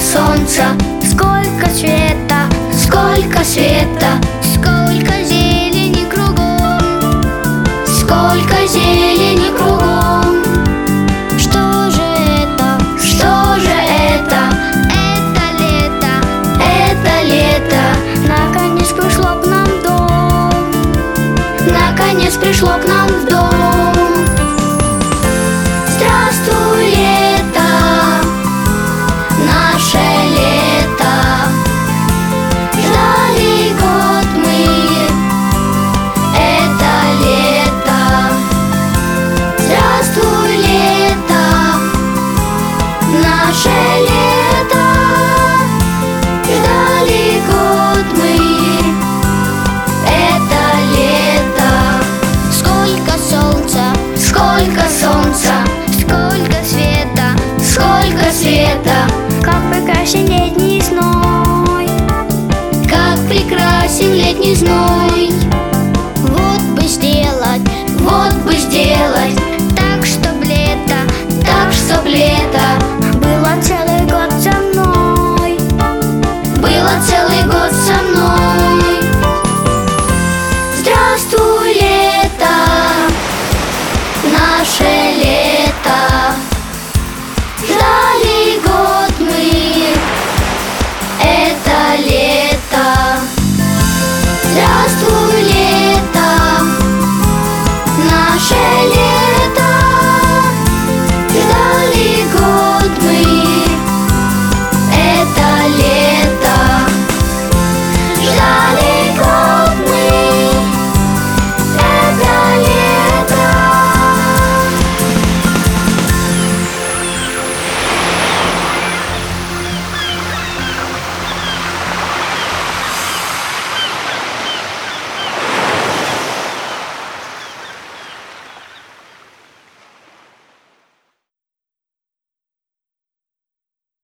солнца, сколько света, сколько света, сколько зелени кругом, сколько зелени кругом. что же это? Что же это? Это лето, Это лето, наконец пришло к нам в дом, наконец пришло к нам в дом. Здравствуй, лето, наше лето. Ждали год мы это лето. Здравствуй, лето, наше лето. Ждали год мы это лето. сколько солнца, Сколько солнца, сколько света, сколько света, как прекрасен летний зной. как прекрасен летний зной. Вот бы сделать